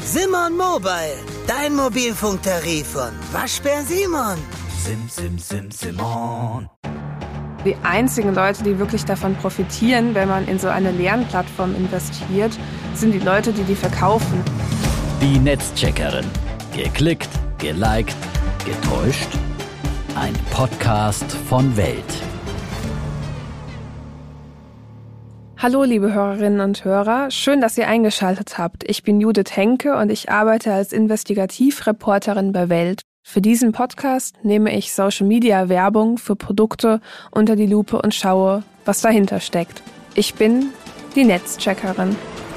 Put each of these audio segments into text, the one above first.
Simon Mobile, dein Mobilfunktarif von Waschbär Simon. Simon. Die einzigen Leute, die wirklich davon profitieren, wenn man in so eine Lernplattform investiert, sind die Leute, die verkaufen. Die Netzcheckerin. Geklickt, geliked, getäuscht. Ein Podcast von Welt. Hallo liebe Hörerinnen und Hörer, schön, dass ihr eingeschaltet habt. Ich bin Judith Henke und ich arbeite als Investigativreporterin bei Welt. Für diesen Podcast nehme ich Social-Media-Werbung für Produkte unter die Lupe und schaue, was dahinter steckt. Ich bin die Netzcheckerin.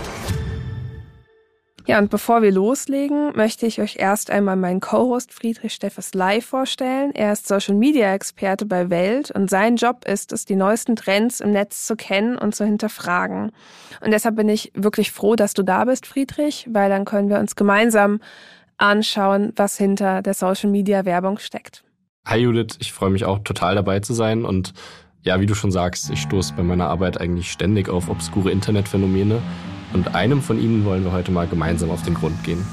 Ja, und bevor wir loslegen, möchte ich euch erst einmal meinen Co-Host Friedrich Steffes-Ley vorstellen. Er ist Social-Media-Experte bei Welt und sein Job ist es, die neuesten Trends im Netz zu kennen und zu hinterfragen. Und deshalb bin ich wirklich froh, dass du da bist, Friedrich, weil dann können wir uns gemeinsam anschauen, was hinter der Social-Media-Werbung steckt. Hi Judith, ich freue mich auch total dabei zu sein und ja, wie du schon sagst, ich stoße bei meiner Arbeit eigentlich ständig auf obskure Internetphänomene und einem von ihnen wollen wir heute mal gemeinsam auf den Grund gehen.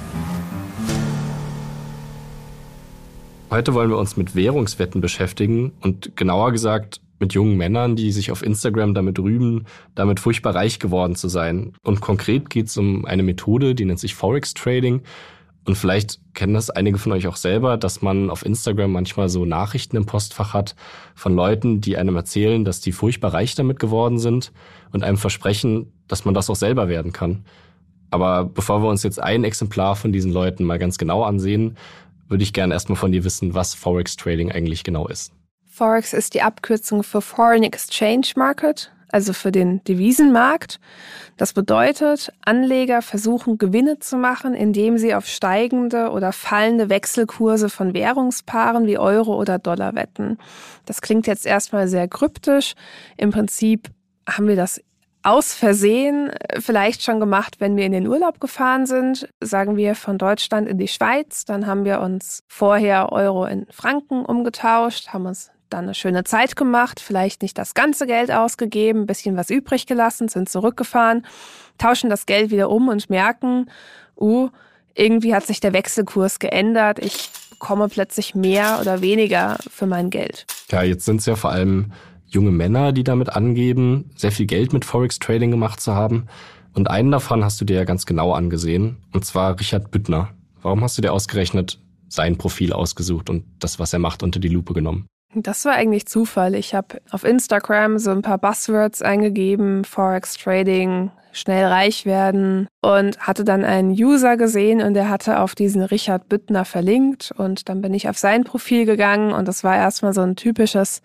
Heute wollen wir uns mit Währungswetten beschäftigen und genauer gesagt mit jungen Männern, die sich auf Instagram damit rühmen, damit furchtbar reich geworden zu sein. Und konkret geht es um eine Methode, die nennt sich Forex Trading. Und vielleicht kennen das einige von euch auch selber, dass man auf Instagram manchmal so Nachrichten im Postfach hat von Leuten, die einem erzählen, dass die furchtbar reich damit geworden sind und einem versprechen, dass man das auch selber werden kann. Aber bevor wir uns jetzt ein Exemplar von diesen Leuten mal ganz genau ansehen, würde ich gerne erstmal von dir wissen, was Forex Trading eigentlich genau ist. Forex ist die Abkürzung für Foreign Exchange Market, also für den Devisenmarkt. Das bedeutet, Anleger versuchen Gewinne zu machen, indem sie auf steigende oder fallende Wechselkurse von Währungspaaren wie Euro oder Dollar wetten. Das klingt jetzt erstmal sehr kryptisch. Im Prinzip haben wir das aus Versehen vielleicht schon gemacht, wenn wir in den Urlaub gefahren sind. Sagen wir von Deutschland in die Schweiz, dann haben wir uns vorher Euro in Franken umgetauscht, haben uns dann eine schöne Zeit gemacht, vielleicht nicht das ganze Geld ausgegeben, ein bisschen was übrig gelassen, sind zurückgefahren, tauschen das Geld wieder um und merken, irgendwie hat sich der Wechselkurs geändert, ich bekomme plötzlich mehr oder weniger für mein Geld. Ja, jetzt sind es ja vor allem junge Männer, die damit angeben, sehr viel Geld mit Forex Trading gemacht zu haben. Und einen davon hast du dir ja ganz genau angesehen, und zwar Richard Büttner. Warum hast du dir ausgerechnet sein Profil ausgesucht und das, was er macht, unter die Lupe genommen? Das war eigentlich Zufall. Ich habe auf Instagram so ein paar Buzzwords eingegeben, Forex Trading, schnell reich werden, und hatte dann einen User gesehen und der hatte auf diesen Richard Büttner verlinkt und dann bin ich auf sein Profil gegangen und das war erstmal so ein typisches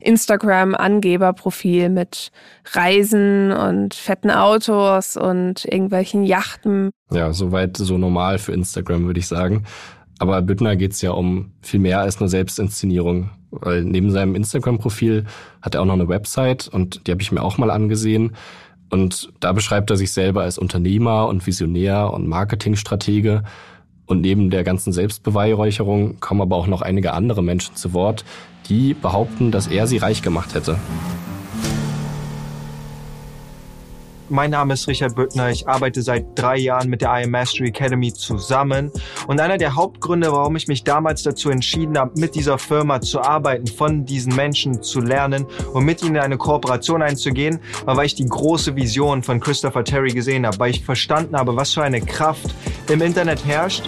Instagram-Angeberprofil mit Reisen und fetten Autos und irgendwelchen Yachten. Ja, soweit so normal für Instagram, würde ich sagen. Aber Büttner geht's ja um viel mehr als nur Selbstinszenierung. Weil neben seinem Instagram-Profil hat er auch noch eine Website und die habe ich mir auch mal angesehen. Und da beschreibt er sich selber als Unternehmer und Visionär und Marketingstratege. Und neben der ganzen Selbstbeweihräucherung kommen aber auch noch einige andere Menschen zu Wort, die behaupten, dass er sie reich gemacht hätte. Mein Name ist Richard Büttner, ich arbeite seit 3 Jahren mit der IM Mastery Academy zusammen und einer der Hauptgründe, warum ich mich damals dazu entschieden habe, mit dieser Firma zu arbeiten, von diesen Menschen zu lernen und mit ihnen in eine Kooperation einzugehen, war, weil ich die große Vision von Christopher Terry gesehen habe, weil ich verstanden habe, was für eine Kraft im Internet herrscht.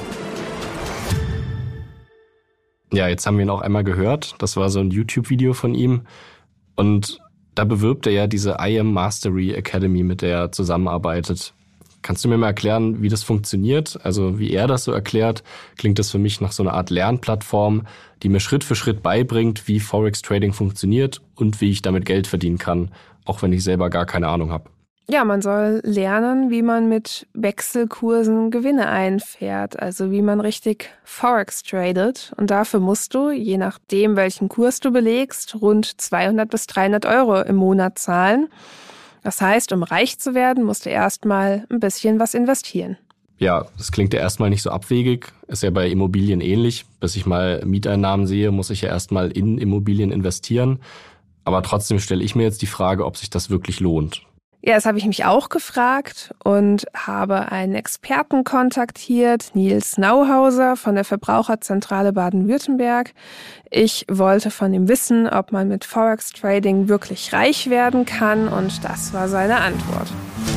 Ja, jetzt haben wir ihn auch einmal gehört, das war so ein YouTube-Video von ihm und da bewirbt er ja diese IM Mastery Academy, mit der er zusammenarbeitet. Kannst du mir mal erklären, wie das funktioniert? Also wie er das so erklärt, klingt das für mich nach so einer Art Lernplattform, die mir Schritt für Schritt beibringt, wie Forex Trading funktioniert und wie ich damit Geld verdienen kann, auch wenn ich selber gar keine Ahnung habe. Ja, man soll lernen, wie man mit Wechselkursen Gewinne einfährt, also wie man richtig Forex tradet. Und dafür musst du, je nachdem, welchen Kurs du belegst, rund 200 bis 300 Euro im Monat zahlen. Das heißt, um reich zu werden, musst du erstmal ein bisschen was investieren. Ja, das klingt ja erstmal nicht so abwegig. Ist ja bei Immobilien ähnlich. Bis ich mal Mieteinnahmen sehe, muss ich ja erstmal in Immobilien investieren. Aber trotzdem stelle ich mir jetzt die Frage, ob sich das wirklich lohnt. Ja, das habe ich mich auch gefragt und habe einen Experten kontaktiert, Nils Nauhauser von der Verbraucherzentrale Baden-Württemberg. Ich wollte von ihm wissen, ob man mit Forex-Trading wirklich reich werden kann, und das war seine Antwort.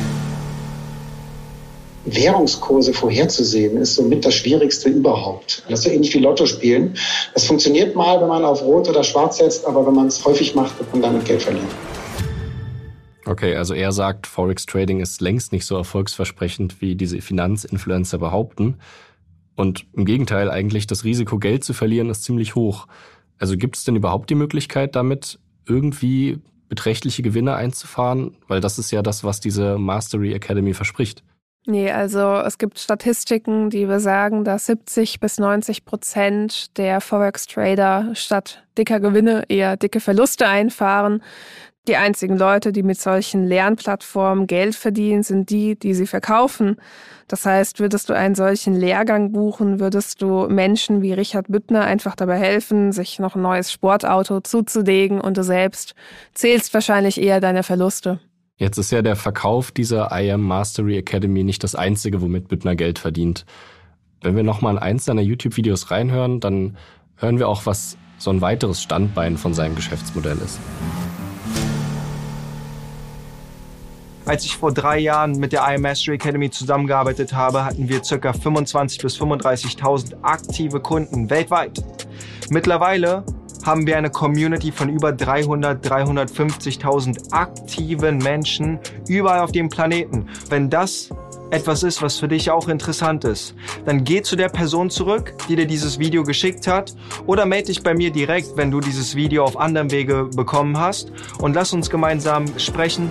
Währungskurse vorherzusehen, ist somit das Schwierigste überhaupt. Das ist so ähnlich wie Lotto spielen. Das funktioniert mal, wenn man auf Rot oder Schwarz setzt, aber wenn man es häufig macht, wird man damit Geld verlieren. Okay, also er sagt, Forex-Trading ist längst nicht so erfolgsversprechend, wie diese Finanzinfluencer behaupten. Und im Gegenteil, eigentlich das Risiko, Geld zu verlieren, ist ziemlich hoch. Also gibt es denn überhaupt die Möglichkeit, damit irgendwie beträchtliche Gewinne einzufahren? Weil das ist ja das, was diese Mastery Academy verspricht. Nee, also es gibt Statistiken, die besagen, dass 70-90% der Forex-Trader statt dicker Gewinne eher dicke Verluste einfahren. Die einzigen Leute, die mit solchen Lernplattformen Geld verdienen, sind die, die sie verkaufen. Das heißt, würdest du einen solchen Lehrgang buchen, würdest du Menschen wie Richard Büttner einfach dabei helfen, sich noch ein neues Sportauto zuzulegen, und du selbst zählst wahrscheinlich eher deine Verluste. Jetzt ist ja der Verkauf dieser IM Mastery Academy nicht das einzige, womit Büttner Geld verdient. Wenn wir nochmal in eins seiner YouTube-Videos reinhören, dann hören wir auch, was so ein weiteres Standbein von seinem Geschäftsmodell ist. Als ich vor 3 Jahren mit der IM Mastery Academy zusammengearbeitet habe, hatten wir ca. 25.000 bis 35.000 aktive Kunden weltweit. Mittlerweile haben wir eine Community von über 350.000 aktiven Menschen überall auf dem Planeten. Wenn das etwas ist, was für dich auch interessant ist, dann geh zu der Person zurück, die dir dieses Video geschickt hat, oder melde dich bei mir direkt, wenn du dieses Video auf anderem Wege bekommen hast, und lass uns gemeinsam sprechen.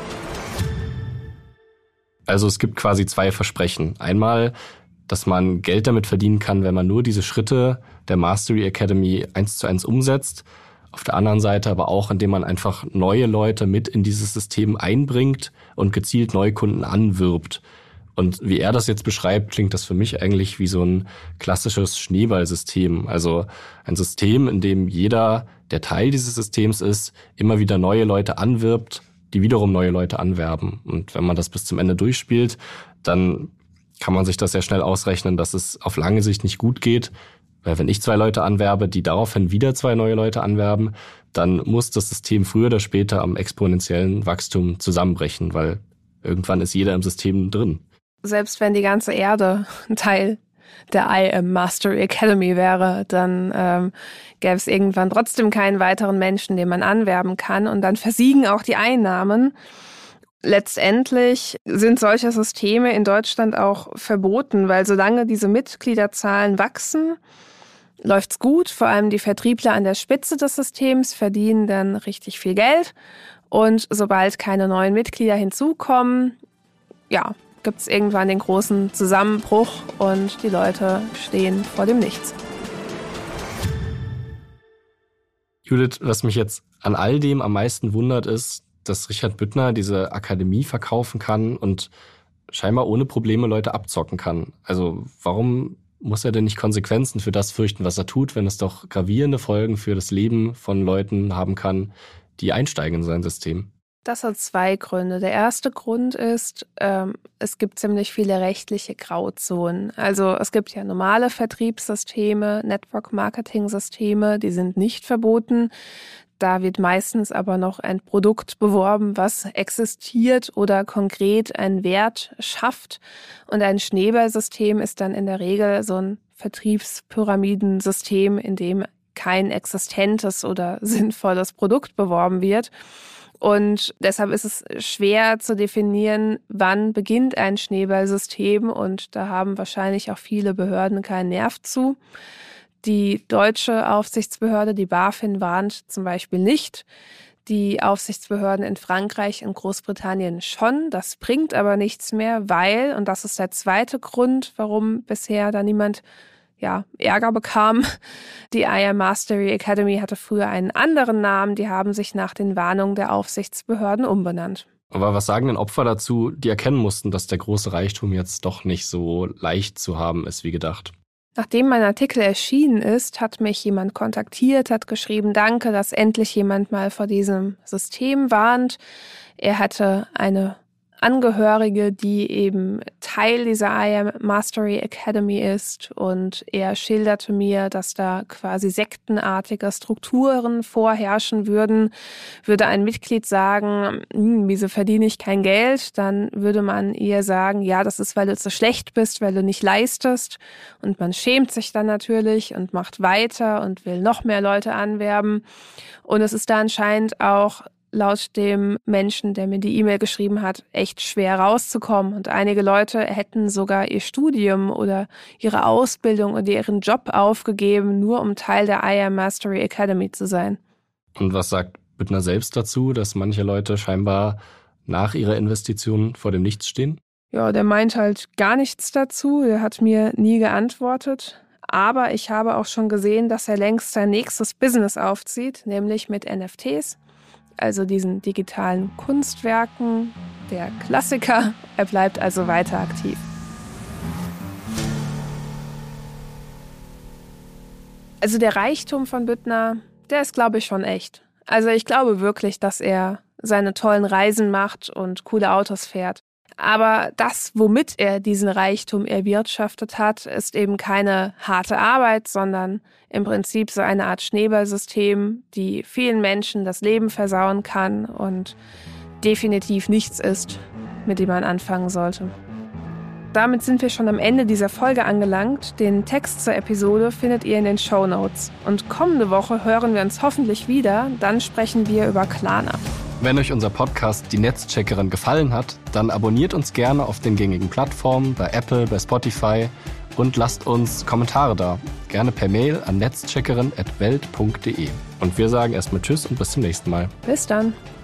Also es gibt quasi 2 Versprechen. Einmal, dass man Geld damit verdienen kann, wenn man nur diese Schritte der Mastery Academy 1:1 umsetzt. Auf der anderen Seite aber auch, indem man einfach neue Leute mit in dieses System einbringt und gezielt Neukunden anwirbt. Und wie er das jetzt beschreibt, klingt das für mich eigentlich wie so ein klassisches Schneeballsystem. Also ein System, in dem jeder, der Teil dieses Systems ist, immer wieder neue Leute anwirbt, die wiederum neue Leute anwerben. Und wenn man das bis zum Ende durchspielt, dann kann man sich das sehr schnell ausrechnen, dass es auf lange Sicht nicht gut geht. Weil wenn ich 2 Leute anwerbe, die daraufhin wieder 2 neue Leute anwerben, dann muss das System früher oder später am exponentiellen Wachstum zusammenbrechen, weil irgendwann ist jeder im System drin. Selbst wenn die ganze Erde ein Teil der IM Mastery Academy wäre, dann gäbe es irgendwann trotzdem keinen weiteren Menschen, den man anwerben kann, und dann versiegen auch die Einnahmen. Letztendlich sind solche Systeme in Deutschland auch verboten, weil solange diese Mitgliederzahlen wachsen, läuft's gut. Vor allem die Vertriebler an der Spitze des Systems verdienen dann richtig viel Geld, und sobald keine neuen Mitglieder hinzukommen, ja, gibt's irgendwann den großen Zusammenbruch und die Leute stehen vor dem Nichts. Judith, was mich jetzt an all dem am meisten wundert, ist, dass Richard Büttner diese Akademie verkaufen kann und scheinbar ohne Probleme Leute abzocken kann. Also warum muss er denn nicht Konsequenzen für das fürchten, was er tut, wenn es doch gravierende Folgen für das Leben von Leuten haben kann, die einsteigen in sein System? Das hat 2 Gründe. Der erste Grund ist, es gibt ziemlich viele rechtliche Grauzonen. Also es gibt ja normale Vertriebssysteme, Network-Marketing-Systeme, die sind nicht verboten. Da wird meistens aber noch ein Produkt beworben, was existiert oder konkret einen Wert schafft. Und ein Schneeballsystem ist dann in der Regel so ein Vertriebspyramidensystem, in dem kein existentes oder sinnvolles Produkt beworben wird. Und deshalb ist es schwer zu definieren, wann beginnt ein Schneeballsystem. Und da haben wahrscheinlich auch viele Behörden keinen Nerv zu. Die deutsche Aufsichtsbehörde, die BaFin, warnt zum Beispiel nicht. Die Aufsichtsbehörden in Frankreich und Großbritannien schon. Das bringt aber nichts mehr, weil, und das ist der zweite Grund, warum bisher da niemand Ärger bekam. Die IM Mastery Academy hatte früher einen anderen Namen. Die haben sich nach den Warnungen der Aufsichtsbehörden umbenannt. Aber was sagen denn Opfer dazu, die erkennen mussten, dass der große Reichtum jetzt doch nicht so leicht zu haben ist wie gedacht? Nachdem mein Artikel erschienen ist, hat mich jemand kontaktiert, hat geschrieben, danke, dass endlich jemand mal vor diesem System warnt. Er hatte eine Angehörige, die eben Teil dieser IAM Mastery Academy ist, und er schilderte mir, dass da quasi sektenartige Strukturen vorherrschen würden. Würde ein Mitglied sagen, wieso verdiene ich kein Geld, dann würde man ihr sagen, ja, das ist, weil du zu schlecht bist, weil du nicht leistest, und man schämt sich dann natürlich und macht weiter und will noch mehr Leute anwerben, und es ist da anscheinend auch laut dem Menschen, der mir die E-Mail geschrieben hat, echt schwer rauszukommen. Und einige Leute hätten sogar ihr Studium oder ihre Ausbildung oder ihren Job aufgegeben, nur um Teil der IAM Mastery Academy zu sein. Und was sagt Büttner selbst dazu, dass manche Leute scheinbar nach ihrer Investition vor dem Nichts stehen? Ja, der meint halt gar nichts dazu. Der hat mir nie geantwortet. Aber ich habe auch schon gesehen, dass er längst sein nächstes Business aufzieht, nämlich mit NFTs. Also diesen digitalen Kunstwerken, der Klassiker. Er bleibt also weiter aktiv. Also der Reichtum von Büttner, der ist, glaube ich, schon echt. Also ich glaube wirklich, dass er seine tollen Reisen macht und coole Autos fährt. Aber das, womit er diesen Reichtum erwirtschaftet hat, ist eben keine harte Arbeit, sondern im Prinzip so eine Art Schneeballsystem, die vielen Menschen das Leben versauen kann und definitiv nichts ist, mit dem man anfangen sollte. Damit sind wir schon am Ende dieser Folge angelangt. Den Text zur Episode findet ihr in den Shownotes. Und kommende Woche hören wir uns hoffentlich wieder. Dann sprechen wir über Klarna. Wenn euch unser Podcast Die Netzcheckerin gefallen hat, dann abonniert uns gerne auf den gängigen Plattformen, bei Apple, bei Spotify, und lasst uns Kommentare da. Gerne per Mail an netzcheckerin@welt.de. Und wir sagen erstmal Tschüss und bis zum nächsten Mal. Bis dann.